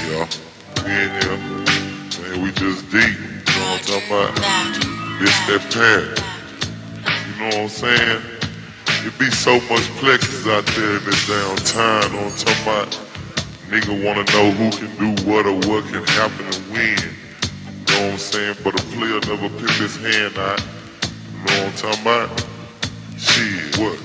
Yeah, we in here, man, we just deep, you know what I'm talking about? This that pad, you know what I'm saying? It be so much plexus out there in this damn time, you know what I'm talking about? Nigga wanna know who can do what or what can happen and when, you know what I'm saying? But a player never pick his hand out, you know what I'm talking about? Shit, what?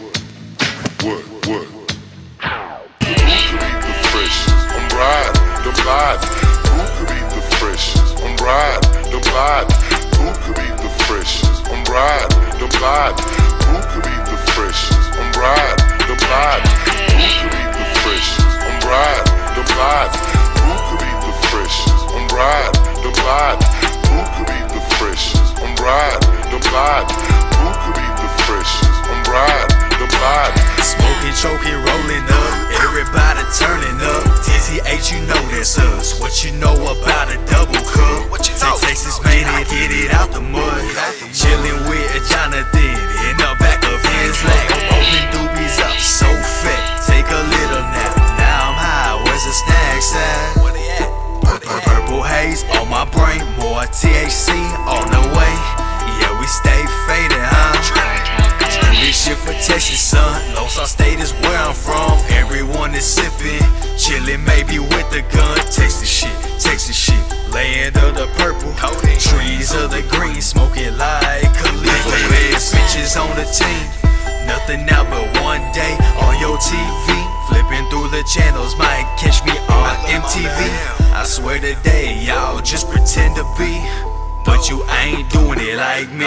Who could be the freshest? I'm riding the body. Who could be the freshest? I'm riding the body. Who could be the freshest? I'm riding the body. Who could be the freshest? I'm riding the body. Who could be the freshest? I'm riding the body. Who could be the freshest? I'm riding the body. Who could be the freshest? I'm riding the body. Who could be the freshest? I'm riding the body. Smoking, choking, rolling up, everybody turning up. TCH, you know that's us. What you know about a double cup? What you know? Texas made it, get it out the mud. Chilling with a Jonathan in the back of his leg. Open doobies up, so fat. Take a little nap. Now I'm high. Where's the snack side? Where they at? Purple haze on my brain, more THC on the way. Yeah, we stay faded, huh? This shit for Texas, son. Los Al State is where I'm from. Everyone is sipping, chillin', maybe with the gun. Texas shit, land of the purple, trees of the green, smoking like Khalifa. Bad bitches on the team, nothing out but one day on your TV. Flipping through the channels, might catch me on MTV. I swear today, y'all just pretend to be, but you ain't doing it like me.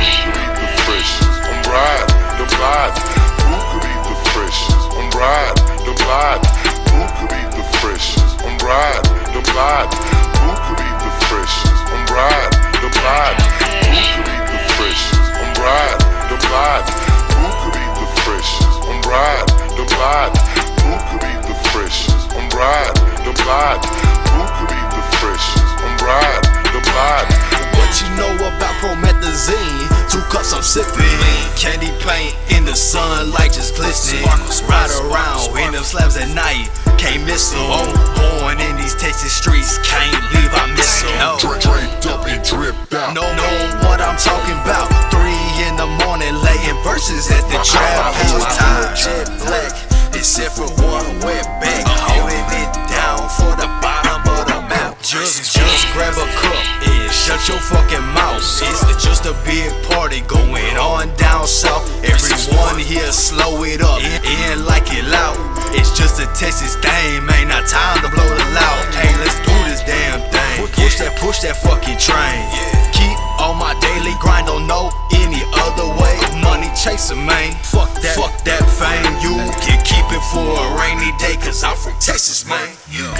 I'm riding the body. Who could be the freshest? I'm riding the body. Who could be the freshest? I'm riding the body. Who could be the freshest? I'm riding the body. Who could be the freshest? I'm riding the body. Who could be the freshest? I'm riding the body. Who could be the freshest? I'm riding the body. Who could be the freshest? I'm riding the body. What you know about promethazine? 2 cups I'm sipping. Candy paint in the sun, light just glistening. Ride around in them slabs at night, can't miss them. Born in these Texas streets, can't leave, I miss them. Draped up and dripped out. Know what I'm talking about. 3 in the morning, laying verses at the trap house. Time jet black, except for one wet back. Holding it down for the bottom of the map. Just grab a cup and shut your fucking mouth. It's just a big party going on down south. Everyone here slow it up and like it loud. It's just a Texas thing, man, not time to blow the loud. Hey, let's do this damn thing. Push that fucking train. Keep on my daily grind, don't know any other way. Money chaser, man, fuck that fame. You can keep it for a rainy day, cause I'm from Texas, man.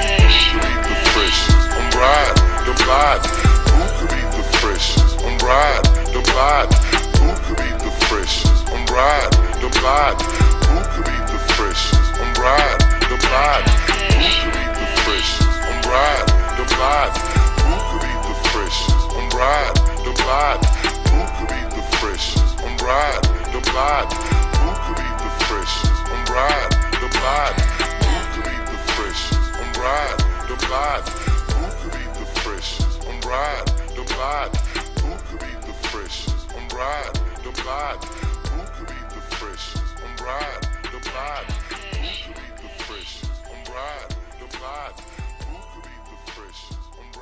The freshest, I'm riding the body. Who could be the freshest? I'm riding the body. Who could be the freshest? I'm riding the body. Who could be the freshest? I'm riding the body. Who could be the freshest? I'm riding the body. Who could be the freshest? I'm riding the body. Who could be the freshest? I'm riding the body. Who could be the freshest? I'm riding the body. Who could be the freshest? I'm riding the body. Who could be the freshest? I'm riding the body. Who could be the freshest? I'm riding the body. Who could be the freshest? I'm riding the body. Who could be the freshest? I'm riding the body. Who could be the freshest? I'm